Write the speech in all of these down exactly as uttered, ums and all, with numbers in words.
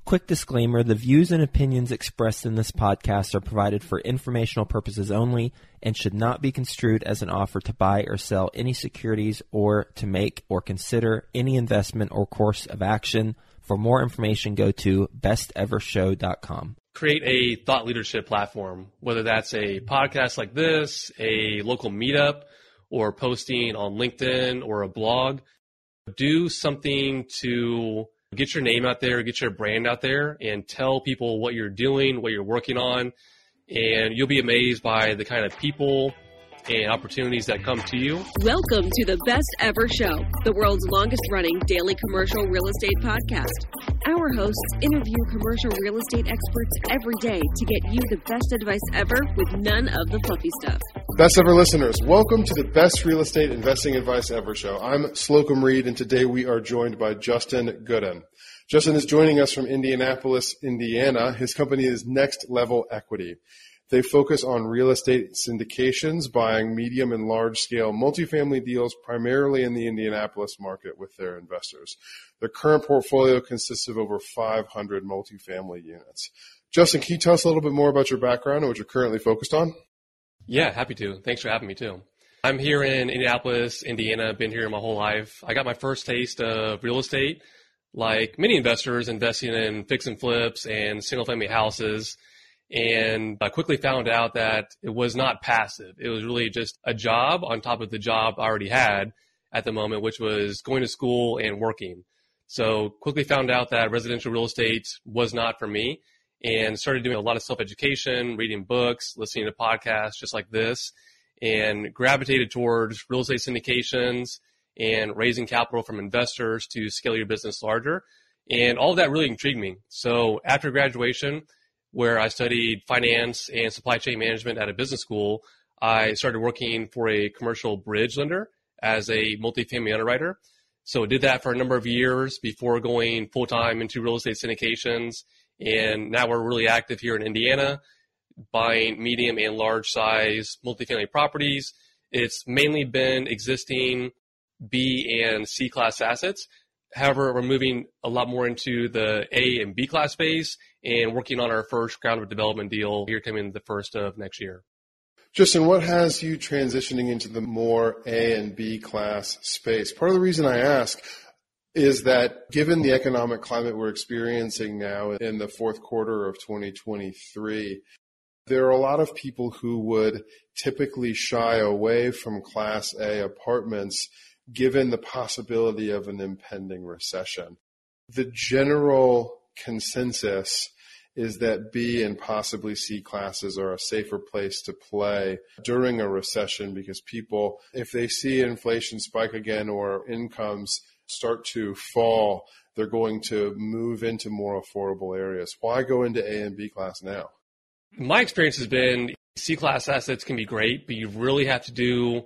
Quick disclaimer, the views and opinions expressed in this podcast are provided for informational purposes only and should not be construed as an offer to buy or sell any securities or to make or consider any investment or course of action. For more information, go to best ever show dot com. Create a thought leadership platform, whether that's a podcast like this, a local meetup, or posting on LinkedIn or a blog. Do something to get your name out there, get your brand out there, and tell people what you're doing, what you're working on, and you'll be amazed by the kind of people and opportunities that come to you. Welcome to the Best Ever Show, the world's longest-running daily commercial real estate podcast. Our hosts interview commercial real estate experts every day to get you the best advice ever with none of the fluffy stuff. Best Ever listeners, welcome to the Best Real Estate Investing Advice Ever Show. I'm Slocum Reed, and today we are joined by Justin Gooden. Justin is joining us from Indianapolis, Indiana. His company is Next Level Equity. They focus on real estate syndications, buying medium and large-scale multifamily deals primarily in the Indianapolis market with their investors. Their current portfolio consists of over five hundred multifamily units. Justin, can you tell us a little bit more about your background and what you're currently focused on? Yeah, happy to. Thanks for having me, too. I'm here in Indianapolis, Indiana. Been here my whole life. I got my first taste of real estate, like many investors, investing in fix and flips and single-family houses. And I quickly found out that it was not passive. It was really just a job on top of the job I already had at the moment, which was going to school and working. So quickly found out that residential real estate was not for me and started doing a lot of self-education, reading books, listening to podcasts just like this, and gravitated towards real estate syndications and raising capital from investors to scale your business larger. And all of that really intrigued me. So after graduation, where I studied finance and supply chain management at a business school, I started working for a commercial bridge lender as a multifamily underwriter. So I did that for a number of years before going full-time into real estate syndications. And now we're really active here in Indiana, buying medium and large size multifamily properties. It's mainly been existing B and C class assets. However, we're moving a lot more into the A and B class space and working on our first round of development deal here coming the first of next year. Justin, what has you transitioning into the more A and B class space? Part of the reason I ask is that given the economic climate we're experiencing now in the fourth quarter of twenty twenty-three, there are a lot of people who would typically shy away from Class A apartments given the possibility of an impending recession. The general consensus is that B and possibly C classes are a safer place to play during a recession because people, if they see inflation spike again or incomes start to fall, they're going to move into more affordable areas. Why go into A and B class now? My experience has been C class assets can be great, but you really have to do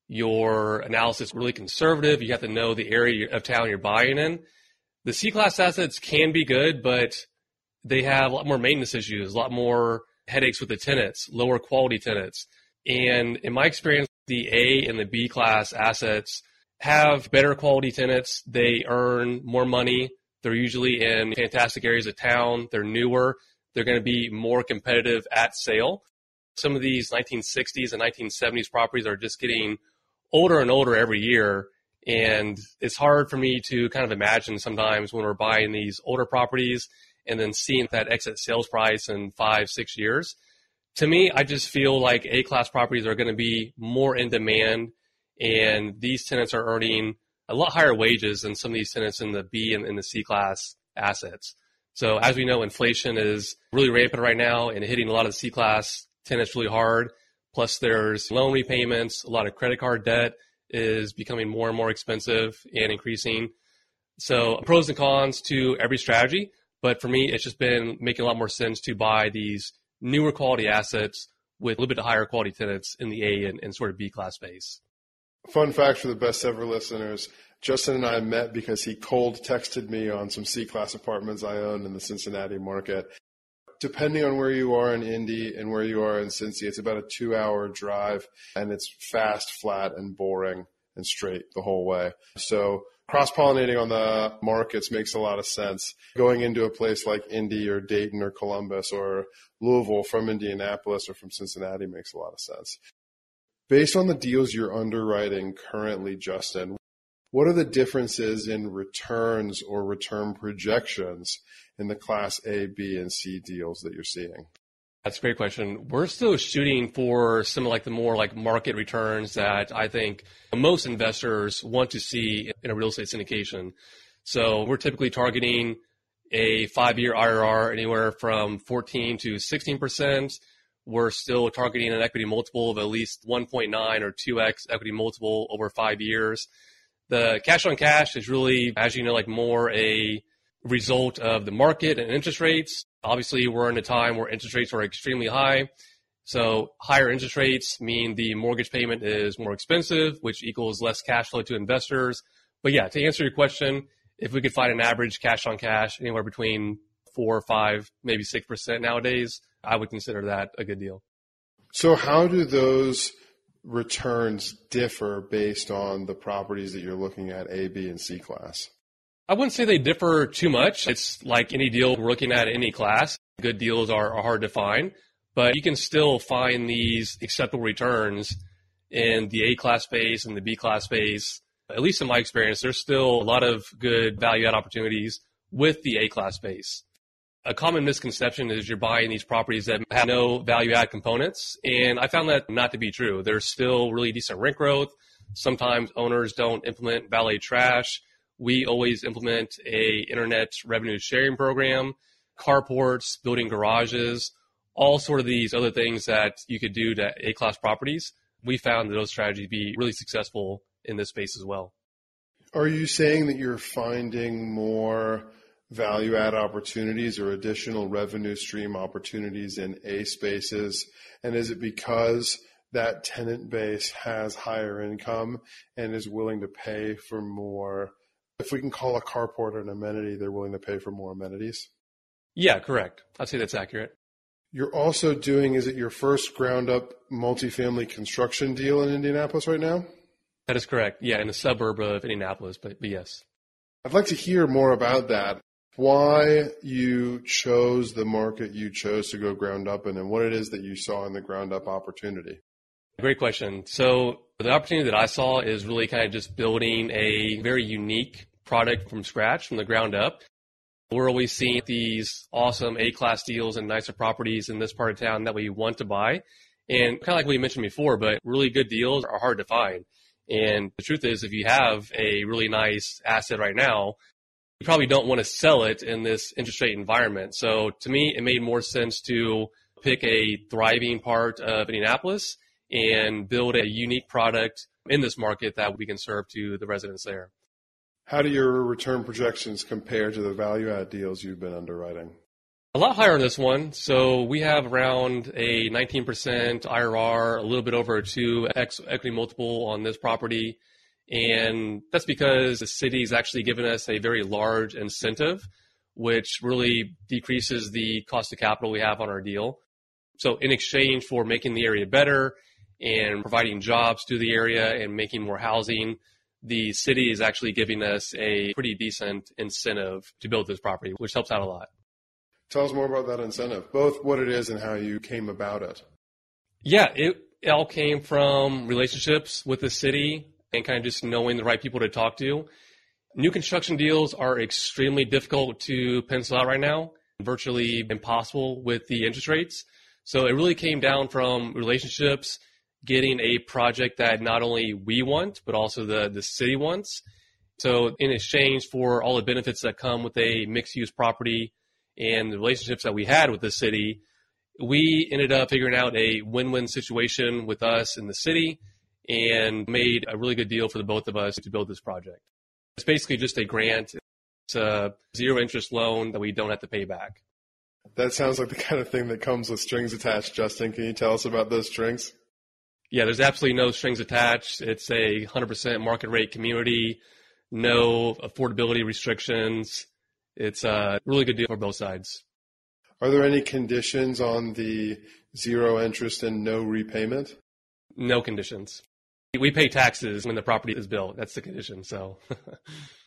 your analysis really conservative. You have to know the area of town you're buying in. The C-class assets can be good, but they have a lot more maintenance issues, a lot more headaches with the tenants, lower quality tenants. And in my experience, the A and the B-class assets have better quality tenants. They earn more money. They're usually in fantastic areas of town. They're newer. They're going to be more competitive at sale. Some of these nineteen sixties and nineteen seventies properties are just getting older and older every year. And it's hard for me to kind of imagine sometimes when we're buying these older properties and then seeing that exit sales price in five, six years. To me, I just feel like A-class properties are going to be more in demand, and these tenants are earning a lot higher wages than some of these tenants in the B and in the C-class assets. So as we know, inflation is really rampant right now and hitting a lot of the C-class tenants really hard. Plus there's loan repayments, a lot of credit card debt is becoming more and more expensive and increasing. So pros and cons to every strategy, but for me, it's just been making a lot more sense to buy these newer quality assets with a little bit higher quality tenants in the A and, and sort of B class space. Fun fact for the Best Ever listeners, Justin and I met because he cold texted me on some C-class apartments I own in the Cincinnati market. Depending on where you are in Indy and where you are in Cincy, it's about a two-hour drive, and it's fast, flat, and boring and straight the whole way. So Cross-pollinating on the markets makes a lot of sense. Going into a place like Indy or Dayton or Columbus or Louisville from Indianapolis or from Cincinnati makes a lot of sense. Based on the deals you're underwriting currently, Justin, what are the differences in returns or return projections in the Class A, B, and C deals that you're seeing? That's a great question. We're still shooting for some like the more like market returns that I think most investors want to see in a real estate syndication. So we're typically targeting a five-year I R R anywhere from fourteen to sixteen percent. We're still targeting an equity multiple of at least one point nine or two x equity multiple over five years. The cash on cash is really, as you know, like more a result of the market and interest rates. Obviously, we're in a time where interest rates are extremely high. So higher interest rates mean the mortgage payment is more expensive, which equals less cash flow to investors. But yeah, to answer your question, if we could find an average cash on cash anywhere between four or five, maybe six percent nowadays, I would consider that a good deal. So how do those returns differ based on the properties that you're looking at, A, B, and C class? I wouldn't say they differ too much. It's like any deal we're looking at any class. Good deals are, are hard to find, but you can still find these acceptable returns in the A-class space and the B-class space. At least in my experience, there's still a lot of good value-add opportunities with the A-class space. A common misconception is you're buying these properties that have no value-add components, and I found that not to be true. There's still really decent rent growth. Sometimes owners don't implement valet trash. We always implement a internet revenue sharing program, carports, building garages, all sort of these other things that you could do to A-class properties. We found that those strategies be really successful in this space as well. Are you saying that you're finding more value-add opportunities or additional revenue stream opportunities in A spaces? And is it because that tenant base has higher income and is willing to pay for more? If we can call a carport an amenity, they're willing to pay for more amenities? Yeah, correct. I'd say that's accurate. You're also doing, is it your first ground-up multifamily construction deal in Indianapolis right now? That is correct. Yeah, in the suburb of Indianapolis, but, but yes. I'd like to hear more about that. Why you chose the market you chose to go ground up in and what it is that you saw in the ground-up opportunity. Great question. So the opportunity that I saw is really kind of just building a very unique product from scratch, from the ground up. We're always seeing these awesome A-class deals and nicer properties in this part of town that we want to buy. And kind of like we mentioned before, but really good deals are hard to find. And the truth is, if you have a really nice asset right now, you probably don't want to sell it in this interest rate environment. So to me, it made more sense to pick a thriving part of Indianapolis and build a unique product in this market that we can serve to the residents there. How do your return projections compare to the value-add deals you've been underwriting? A lot higher on this one. So we have around a nineteen percent I R R, a little bit over a two x equity multiple on this property. And that's because the city is actually giving us a very large incentive, which really decreases the cost of capital we have on our deal. So in exchange for making the area better and providing jobs to the area and making more housing, the city is actually giving us a pretty decent incentive to build this property, which helps out a lot. Tell us more about that incentive, both what it is and how you came about it. Yeah, it, it all came from relationships with the city and kind of just knowing the right people to talk to. New construction deals are extremely difficult to pencil out right now, virtually impossible with the interest rates. So it really came down from relationships, getting a project that not only we want, but also the, the city wants. So in exchange for all the benefits that come with a mixed-use property and the relationships that we had with the city, we ended up figuring out a win-win situation with us and the city and made a really good deal for the both of us to build this project. It's basically just a grant. It's a zero-interest loan that we don't have to pay back. That sounds like the kind of thing that comes with strings attached. Justin, can you tell us about those strings? Yeah, there's absolutely no strings attached. It's a one hundred percent market rate community, no affordability restrictions. It's a really good deal for both sides. Are there any conditions on the zero interest and no repayment? No conditions. We pay taxes when the property is built. That's the condition. So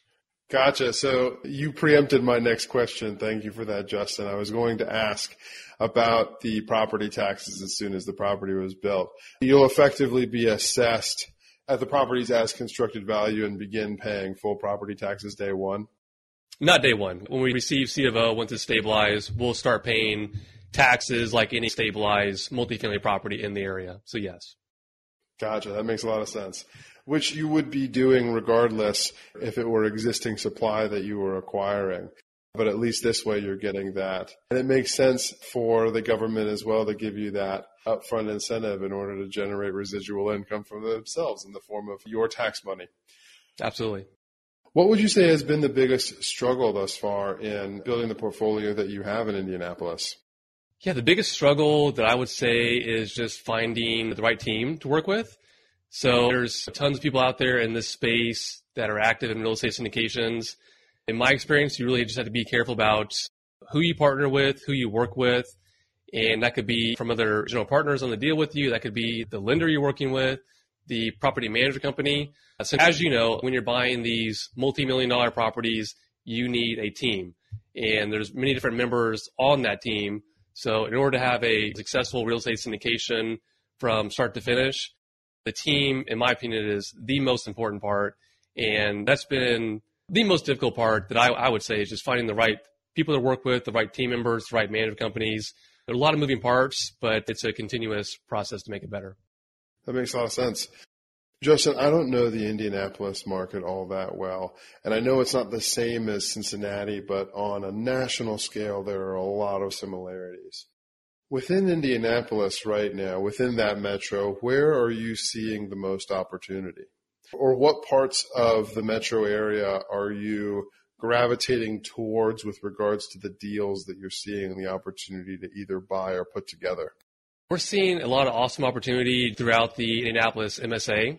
Gotcha. So you preempted my next question. Thank you for that, Justin. I was going to ask about the property taxes as soon as the property was built. You'll effectively be assessed at the property's as constructed value and begin paying full property taxes day one? Not day one. When we receive C of O, once it's stabilized, we'll start paying taxes like any stabilized multifamily property in the area. So yes. Gotcha. That makes a lot of sense. Which you would be doing regardless if it were existing supply that you were acquiring. But at least this way you're getting that. And it makes sense for the government as well to give you that upfront incentive in order to generate residual income from themselves in the form of your tax money. Absolutely. What would you say has been the biggest struggle thus far in building the portfolio that you have in Indianapolis? Yeah, the biggest struggle that I would say is just finding the right team to work with. So there's tons of people out there in this space that are active in real estate syndications. In my experience, you really just have to be careful about who you partner with, who you work with, and that could be from other general partners on the deal with you. That could be the lender you're working with, the property management company. So as you know, when you're buying these multi-million dollar properties, you need a team, and there's many different members on that team. So in order to have a successful real estate syndication from start to finish, the team, in my opinion, is the most important part. And that's been the most difficult part that I, I would say is just finding the right people to work with, the right team members, the right management companies. There are a lot of moving parts, but it's a continuous process to make it better. That makes a lot of sense. Justin, I don't know the Indianapolis market all that well, and I know it's not the same as Cincinnati, but on a national scale, there are a lot of similarities. Within Indianapolis right now, within that metro, where are you seeing the most opportunity? Or what parts of the metro area are you gravitating towards with regards to the deals that you're seeing and the opportunity to either buy or put together? We're seeing a lot of awesome opportunity throughout the Indianapolis M S A.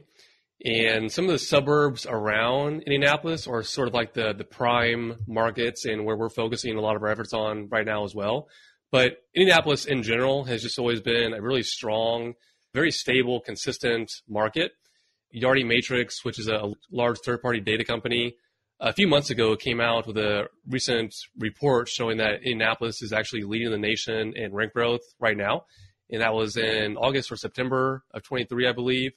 And some of the suburbs around Indianapolis are sort of like the, the prime markets and where we're focusing a lot of our efforts on right now as well. But Indianapolis in general has just always been a really strong, very stable, consistent market. Yardi Matrix, which is a large third-party data company, a few months ago came out with a recent report showing that Indianapolis is actually leading the nation in rent growth right now. And that was in August or September of twenty-three, I believe.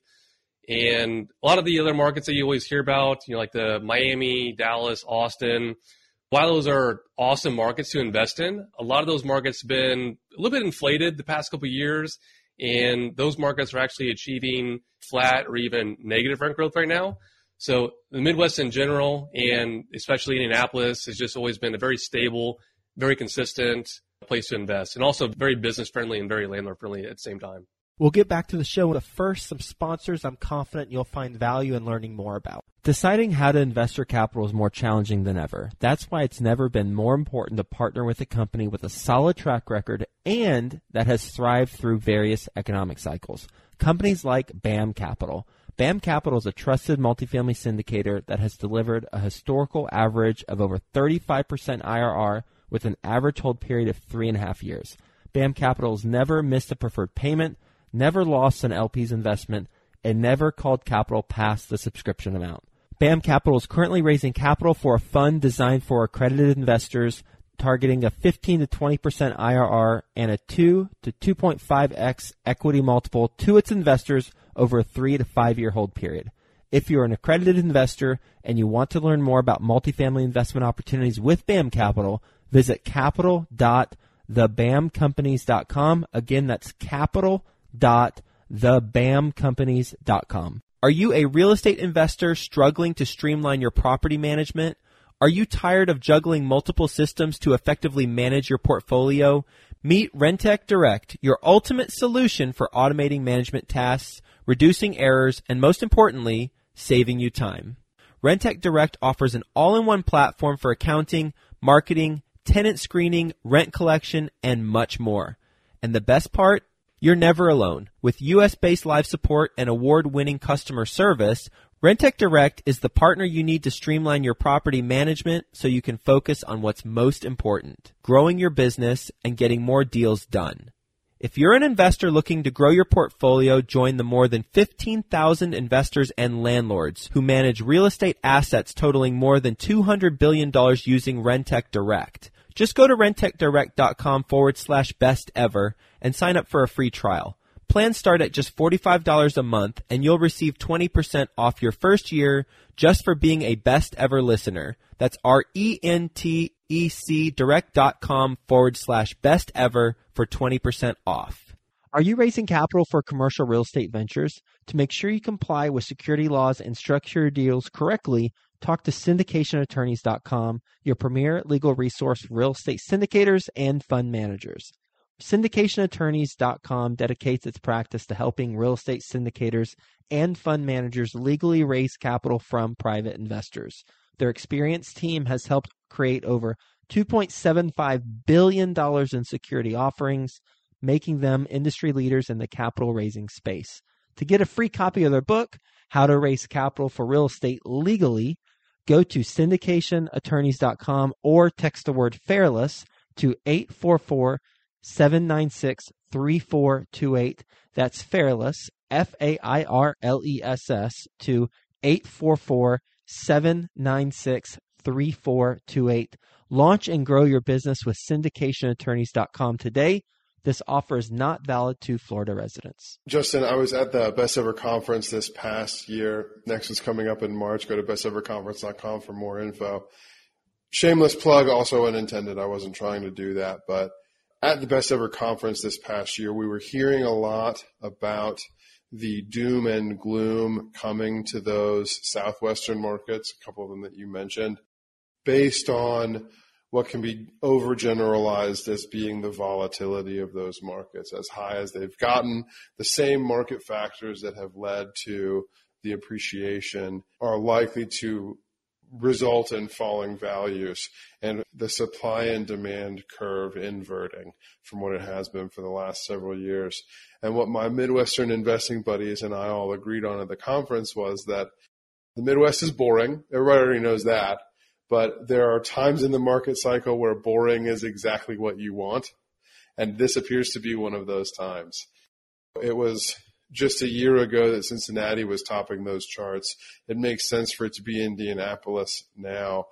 And a lot of the other markets that you always hear about, you know, like the Miami, Dallas, Austin, while those are awesome markets to invest in, a lot of those markets have been a little bit inflated the past couple of years. And those markets are actually achieving flat or even negative rent growth right now. So the Midwest in general, and especially Indianapolis, has just always been a very stable, very consistent place to invest, and also very business friendly and very landlord friendly at the same time. We'll get back to the show, but first, some sponsors I'm confident you'll find value in learning more about. Deciding how to invest your capital is more challenging than ever. That's why it's never been more important to partner with a company with a solid track record and that has thrived through various economic cycles. Companies like BAM Capital. BAM Capital is a trusted multifamily syndicator that has delivered a historical average of over thirty-five percent I R R with an average hold period of three and a half years. BAM Capital has never missed a preferred payment, never lost an L P's investment, and never called capital past the subscription amount. BAM Capital is currently raising capital for a fund designed for accredited investors, targeting a fifteen to twenty percent I R R and a two to two point five x equity multiple to its investors over a three to five year hold period. If you're an accredited investor and you want to learn more about multifamily investment opportunities with BAM Capital, visit capital dot the bam companies dot com. Again, that's capital dot the bam companies dot com. Are you a real estate investor struggling to streamline your property management? Are you tired of juggling multiple systems to effectively manage your portfolio? Meet Rentec Direct, your ultimate solution for automating management tasks, reducing errors, and most importantly, saving you time. Rentec Direct offers an all-in-one platform for accounting, marketing, tenant screening, rent collection, and much more. And the best part? You're never alone. With U S-based live support and award-winning customer service, Rentec Direct is the partner you need to streamline your property management so you can focus on what's most important, growing your business and getting more deals done. If you're an investor looking to grow your portfolio, join the more than fifteen thousand investors and landlords who manage real estate assets totaling more than two hundred billion dollars using Rentec Direct. Just go to rentecdirect.com forward slash best ever and sign up for a free trial. Plans start at just forty-five dollars a month, and you'll receive twenty percent off your first year just for being a best ever listener. That's R-E-N-T-E-C direct.com forward slash best ever for twenty percent off. Are you raising capital for commercial real estate ventures? To make sure you comply with security laws and structure your deals correctly, talk to syndication attorneys dot com, your premier legal resource for real estate syndicators and fund managers. syndication attorneys dot com dedicates its practice to helping real estate syndicators and fund managers legally raise capital from private investors. Their experienced team has helped create over two point seven five billion dollars in security offerings, making them industry leaders in the capital raising space. To get a free copy of their book, How to Raise Capital for Real Estate Legally, go to syndication attorneys dot com or text the word FAIRLESS to eight four four, seven nine six, three four two eight. That's FAIRLESS, F A I R L E S S, to eight four four, seven nine six, three four two eight. Launch and grow your business with syndication attorneys dot com today. This offer is not valid to Florida residents. Justin, I was at the Best Ever Conference this past year. Next is coming up in March. Go to best ever conference dot com for more info. Shameless plug, also unintended. I wasn't trying to do that. But at the Best Ever Conference this past year, we were hearing a lot about the doom and gloom coming to those southwestern markets, a couple of them that you mentioned, based on what can be overgeneralized as being the volatility of those markets, as high as they've gotten. The same market factors that have led to the appreciation are likely to result in falling values and the supply and demand curve inverting from what it has been for the last several years. And what my Midwestern investing buddies and I all agreed on at the conference was that the Midwest is boring. Everybody already knows that. But there are times in the market cycle where boring is exactly what you want. And this appears to be one of those times. It was just a year ago that Cincinnati was topping those charts. It makes sense for it to be Indianapolis now.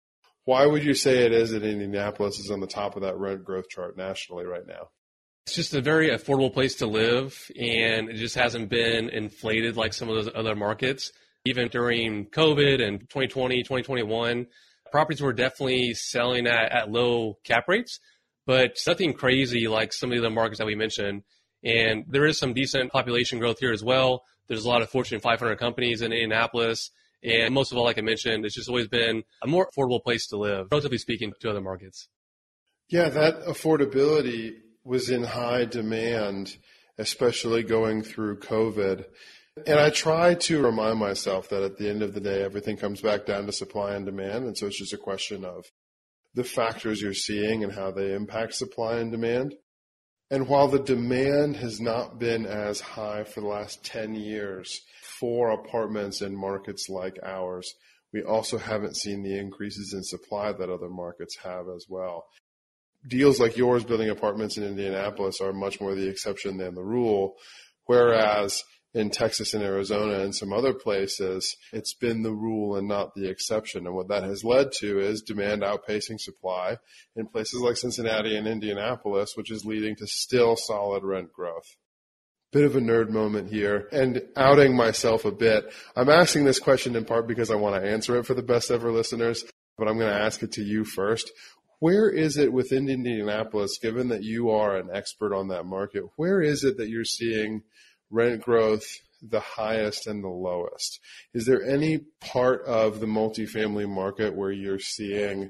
Why would you say it is that Indianapolis is on the top of that rent growth chart nationally right now? It's just a very affordable place to live, and it just hasn't been inflated like some of those other markets. Even during COVID and twenty twenty, twenty twenty-one, properties were definitely selling at, at low cap rates, but nothing crazy like some of the other markets that we mentioned. And there is some decent population growth here as well. There's a lot of Fortune five hundred companies in Indianapolis. And most of all, like I mentioned, it's just always been a more affordable place to live, relatively speaking, to other markets. Yeah, that affordability was in high demand, especially going through COVID. And I try to remind myself that at the end of the day, everything comes back down to supply and demand. And so it's just a question of the factors you're seeing and how they impact supply and demand. And while the demand has not been as high for the last ten years for apartments in markets like ours, we also haven't seen the increases in supply that other markets have as well. Deals like yours building apartments in Indianapolis are much more the exception than the rule, whereas in Texas and Arizona and some other places, it's been the rule and not the exception. And what that has led to is demand outpacing supply in places like Cincinnati and Indianapolis, which is leading to still solid rent growth. Bit of a nerd moment here, and outing myself a bit. I'm asking this question in part because I want to answer it for the Best Ever listeners, but I'm going to ask it to you first. Where is it within Indianapolis, given that you are an expert on that market, where is it that you're seeing rent growth the highest and the lowest? Is there any part of the multifamily market where you're seeing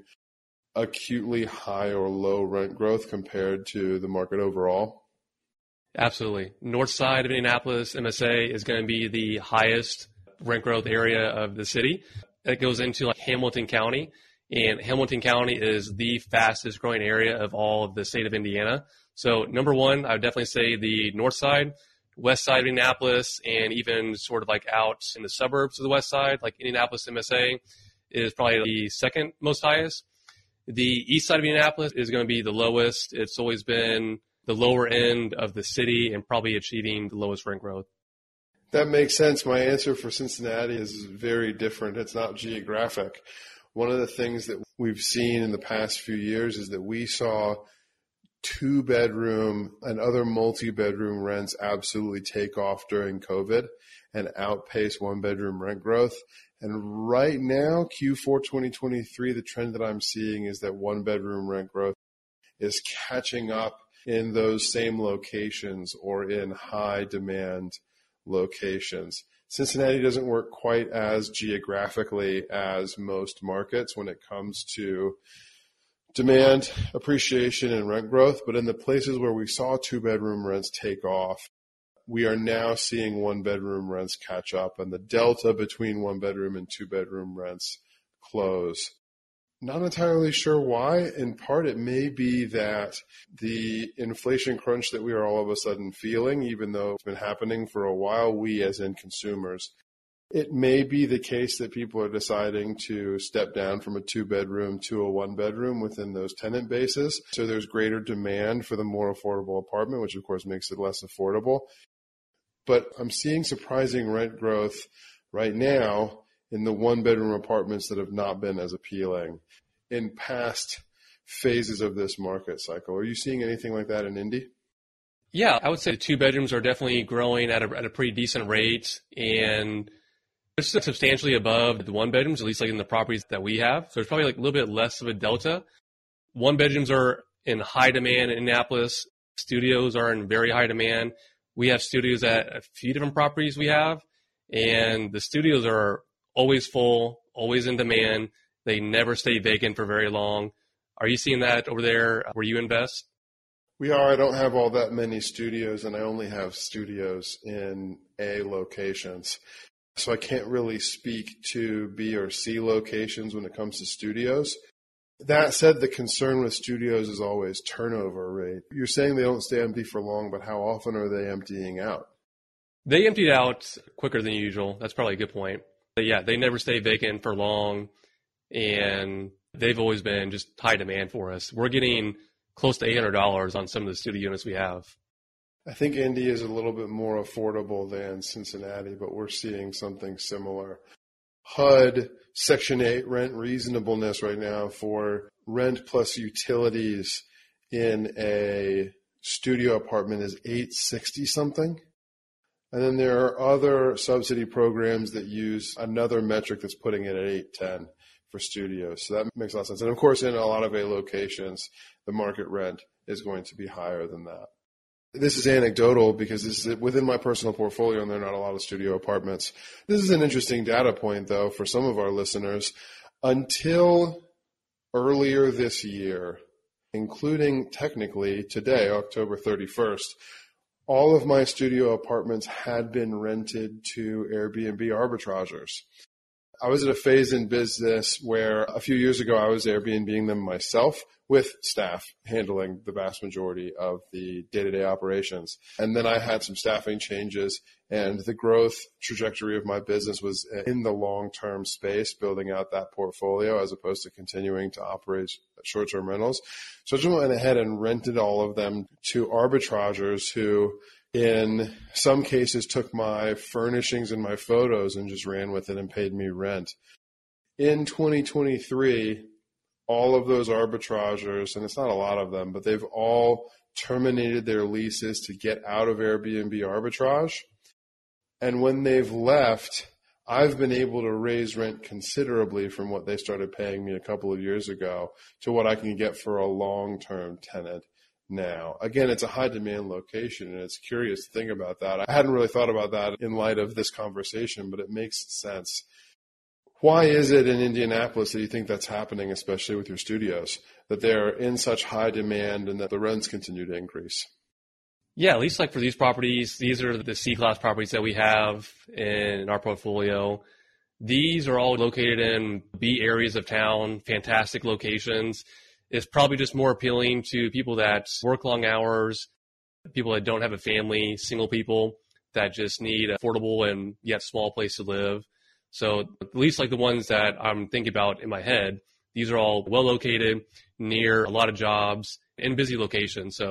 acutely high or low rent growth compared to the market overall? Absolutely. North side of Indianapolis, M S A, is going to be the highest rent growth area of the city. It goes into like Hamilton County, and Hamilton County is the fastest growing area of all of the state of Indiana. So number one, I would definitely say the north side. West side of Indianapolis, and even sort of like out in the suburbs of the west side, like Indianapolis M S A, is probably the second most highest. The east side of Indianapolis is going to be the lowest. It's always been the lower end of the city and probably achieving the lowest rent growth. That makes sense. My answer for Cincinnati is very different. It's not geographic. One of the things that we've seen in the past few years is that we saw two-bedroom and other multi-bedroom rents absolutely take off during COVID and outpace one-bedroom rent growth. And right now, Q four twenty twenty-three, the trend that I'm seeing is that one-bedroom rent growth is catching up in those same locations or in high-demand locations. Cincinnati doesn't work quite as geographically as most markets when it comes to demand, appreciation, and rent growth, but in the places where we saw two-bedroom rents take off, we are now seeing one-bedroom rents catch up, and the delta between one-bedroom and two-bedroom rents close. Not entirely sure why. In part, it may be that the inflation crunch that we are all of a sudden feeling, even though it's been happening for a while, we as in consumers, it may be the case that people are deciding to step down from a two-bedroom to a one-bedroom within those tenant bases. So there's greater demand for the more affordable apartment, which of course makes it less affordable. But I'm seeing surprising rent growth right now in the one-bedroom apartments that have not been as appealing in past phases of this market cycle. Are you seeing anything like that in Indy? Yeah, I would say the two bedrooms are definitely growing at a, at a pretty decent rate, and it's substantially above the one bedrooms, at least like in the properties that we have. So there's probably like a little bit less of a delta. One bedrooms are in high demand in Indianapolis. Studios are in very high demand. We have studios at a few different properties we have, and the studios are always full, always in demand. They never stay vacant for very long. Are you seeing that over there where you invest? We are. I don't have all that many studios, and I only have studios in A locations. So I can't really speak to B or C locations when it comes to studios. That said, the concern with studios is always turnover rate. You're saying they don't stay empty for long, but how often are they emptying out? They emptied out quicker than usual. That's probably a good point. But yeah, they never stay vacant for long, and they've always been just high demand for us. We're getting close to eight hundred dollars on some of the studio units we have. I think Indy is a little bit more affordable than Cincinnati, but we're seeing something similar. H U D, Section eight rent reasonableness right now for rent plus utilities in a studio apartment is eight sixty something. And then there are other subsidy programs that use another metric that's putting it at eight ten for studios. So that makes a lot of sense. And of course, in a lot of A locations, the market rent is going to be higher than that. This is anecdotal because this is within my personal portfolio, and there are not a lot of studio apartments. This is an interesting data point, though, for some of our listeners. Until earlier this year, including technically today, October thirty-first, all of my studio apartments had been rented to Airbnb arbitrageurs. I was at a phase in business where a few years ago I was Airbnb-ing them myself with staff handling the vast majority of the day-to-day operations. And then I had some staffing changes, and the growth trajectory of my business was in the long-term space, building out that portfolio as opposed to continuing to operate short-term rentals. So I just went ahead and rented all of them to arbitrageurs who in some cases took my furnishings and my photos and just ran with it and paid me rent. In twenty twenty-three, all of those arbitrageurs, and it's not a lot of them, but they've all terminated their leases to get out of Airbnb arbitrage. And when they've left, I've been able to raise rent considerably from what they started paying me a couple of years ago to what I can get for a long-term tenant now. Again, it's a high demand location, and it's curious to think about that. I hadn't really thought about that in light of this conversation, but it makes sense. Why is it in Indianapolis that you think that's happening, especially with your studios, that they're in such high demand and that the rents continue to increase? Yeah, at least like for these properties, these are the C-class properties that we have in our portfolio. These are all located in B areas of town, fantastic locations. It's probably just more appealing to people that work long hours, people that don't have a family, single people that just need an affordable and yet small place to live. So at least like the ones that I'm thinking about in my head, these are all well located, near a lot of jobs, in busy locations. So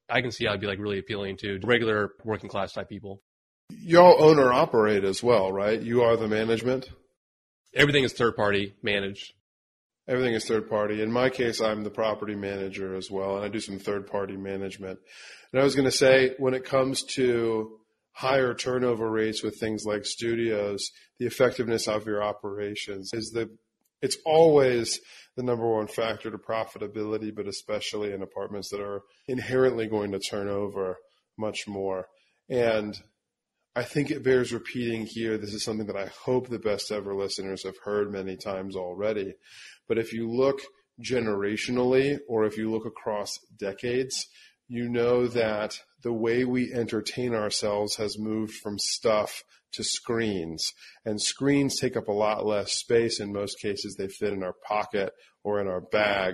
I can see how it'd be like really appealing to regular working class type people. Y'all own or operate as well, right? You are the management? Everything is third party managed. Everything is third party. In my case, I'm the property manager as well, and I do some third party management. And I was going to say, when it comes to higher turnover rates with things like studios, the effectiveness of your operations is the, it's always the number one factor to profitability, but especially in apartments that are inherently going to turn over much more. And I think it bears repeating here. This is something that I hope the Best Ever listeners have heard many times already. But if you look generationally, or if you look across decades, you know that the way we entertain ourselves has moved from stuff to screens. And screens take up a lot less space. In most cases, they fit in our pocket or in our bag.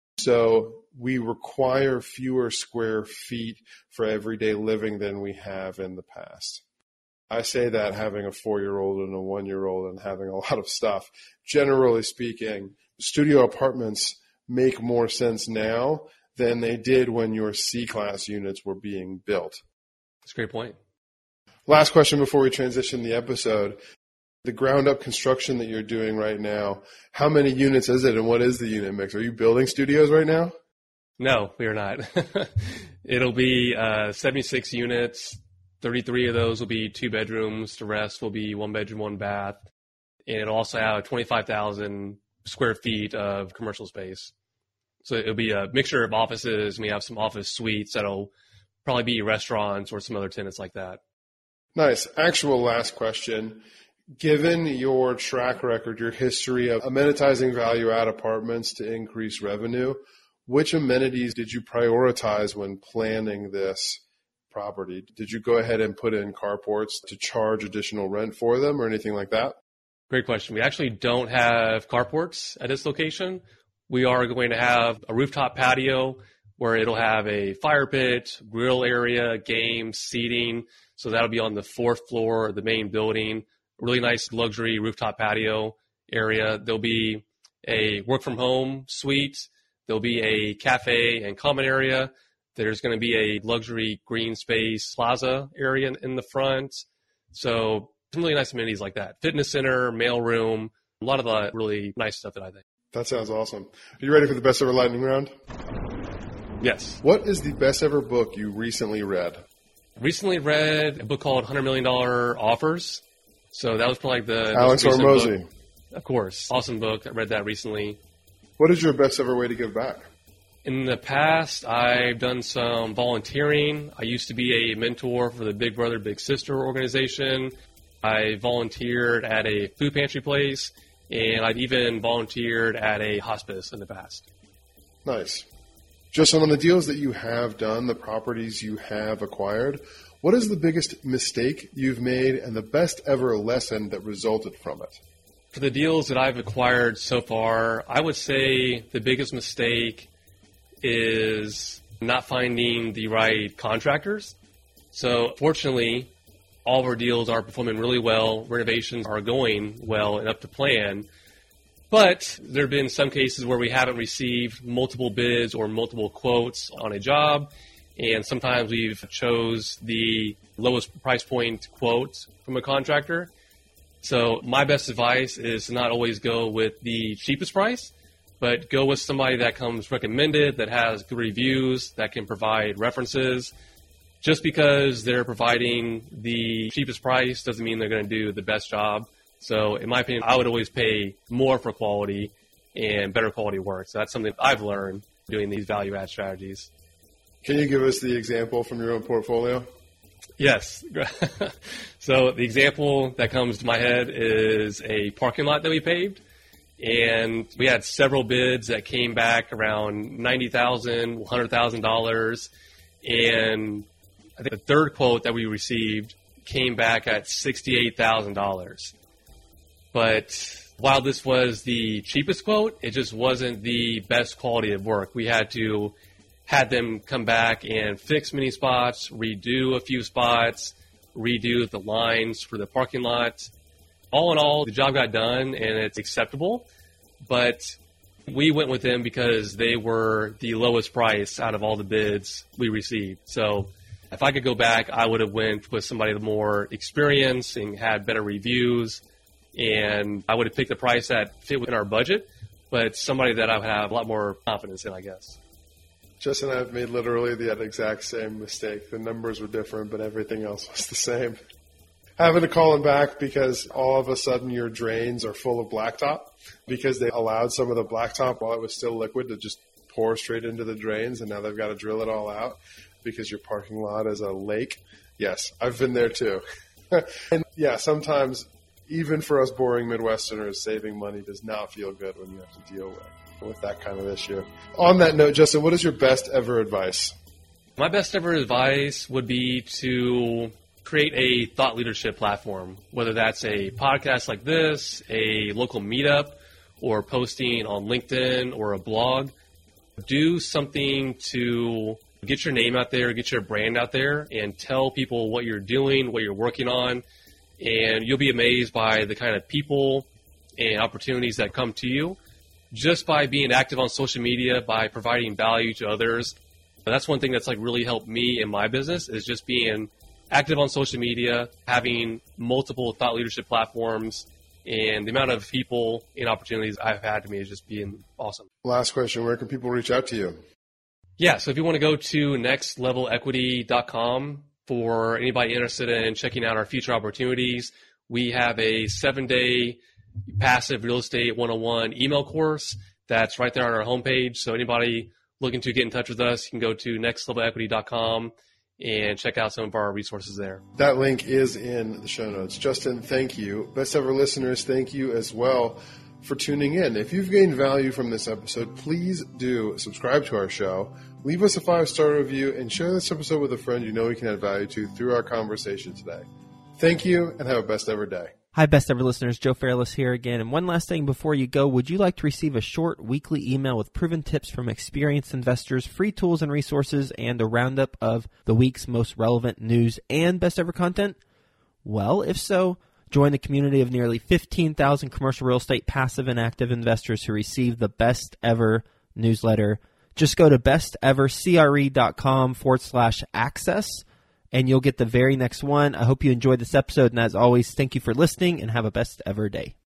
So we require fewer square feet for everyday living than we have in the past. I say that having a four-year-old and a one-year-old and having a lot of stuff. Generally speaking, studio apartments make more sense now than they did when your C-class units were being built. That's a great point. Last question before we transition the episode. The ground-up construction that you're doing right now, how many units is it and what is the unit mix? Are you building studios right now? No, we are not. It'll be uh, seventy-six units. thirty-three of those will be two bedrooms. The rest will be one bedroom, one bath. And it'll also have twenty-five thousand square feet of commercial space. So it'll be a mixture of offices. We have some office suites that'll probably be restaurants or some other tenants like that. Nice. Actual last question. Given your track record, your history of amenitizing value-add apartments to increase revenue, which amenities did you prioritize when planning this property? Did you go ahead and put in carports to charge additional rent for them or anything like that? Great question. We actually don't have carports at this location. We are going to have a rooftop patio where it'll have a fire pit, grill area, games, seating. So that'll be on the fourth floor of the main building. Really nice luxury rooftop patio area. There'll be a work from home suite. There'll be a cafe and common area. There's going to be a luxury green space plaza area in the front. So some really nice amenities like that. Fitness center, mail room, a lot of the really nice stuff that I think. That sounds awesome. Are you ready for the best ever lightning round? Yes. What is the best ever book you recently read? Recently read a book called one hundred million dollars Offers. So that was probably like the Alex Hormozi. Book. Of course. Awesome book. I read that recently. What is your best ever way to give back? In the past, I've done some volunteering. I used to be a mentor for the Big Brother, Big Sister organization. I volunteered at a food pantry place, and I've even volunteered at a hospice in the past. Nice. Justin, on the deals that you have done, the properties you have acquired, what is the biggest mistake you've made and the best ever lesson that resulted from it? For the deals that I've acquired so far, I would say the biggest mistake is not finding the right contractors. So fortunately, all of our deals are performing really well. Renovations are going well and up to plan. But there have been some cases where we haven't received multiple bids or multiple quotes on a job. And sometimes we've chose the lowest price point quote from a contractor. So my best advice is to not always go with the cheapest price, but go with somebody that comes recommended, that has good reviews, that can provide references. Just because they're providing the cheapest price doesn't mean they're going to do the best job. So in my opinion, I would always pay more for quality and better quality work. So that's something I've learned doing these value add strategies. Can you give us the example from your own portfolio? Yes. So the example that comes to my head is a parking lot that we paved. And we had several bids that came back around ninety thousand dollars, one hundred thousand dollars. And I think the third quote that we received came back at sixty-eight thousand dollars. But while this was the cheapest quote, it just wasn't the best quality of work. We had to had them come back and fix many spots, redo a few spots, redo the lines for the parking lot. All in all, the job got done and it's acceptable. But We went with them because they were the lowest price out of all the bids we received. So if I could go back, I would have went with somebody with more experience and had better reviews, and I would have picked the price that fit within our budget, but somebody that I would have a lot more confidence in, I guess. Justin and I have made literally the exact same mistake. The numbers were different, but everything else was the same. Having to call them back because all of a sudden your drains are full of blacktop because they allowed some of the blacktop while it was still liquid to just pour straight into the drains, and now they've got to drill it all out because your parking lot is a lake. Yes, I've been there too. And yeah, sometimes even for us boring Midwesterners, saving money does not feel good when you have to deal with, with that kind of issue. On that note, Justin, what is your best ever advice? My best ever advice would be to create a thought leadership platform, whether that's a podcast like this, a local meetup, or posting on LinkedIn or a blog. Do something to get your name out there, get your brand out there, and tell people what you're doing, what you're working on, and you'll be amazed by the kind of people and opportunities that come to you just by being active on social media, by providing value to others. That's one thing that's like really helped me in my business, is just being active on social media, having multiple thought leadership platforms, and the amount of people and opportunities I've had to me is just being awesome. Last question, where can people reach out to you? Yeah, so if you want to go to next level equity dot com for anybody interested in checking out our future opportunities, we have a seven-day passive real estate one oh one email course that's right there on our homepage. So anybody looking to get in touch with us, you can go to next level equity dot com and check out some of our resources there. That link is in the show notes. Justin, thank you. Best ever listeners, thank you as well for tuning in. If you've gained value from this episode, please do subscribe to our show, leave us a five-star review, and share this episode with a friend you know we can add value to through our conversation today. Thank you, and have a best ever day. Hi, best ever listeners. Joe Fairless here again. And one last thing before you go, would you like to receive a short weekly email with proven tips from experienced investors, free tools and resources, and a roundup of the week's most relevant news and best ever content? Well, if so, join the community of nearly fifteen thousand commercial real estate passive and active investors who receive the best ever newsletter. Just go to bestevercre.com forward slash access. And you'll get the very next one. I hope you enjoyed this episode. And as always, thank you for listening and have a best ever day.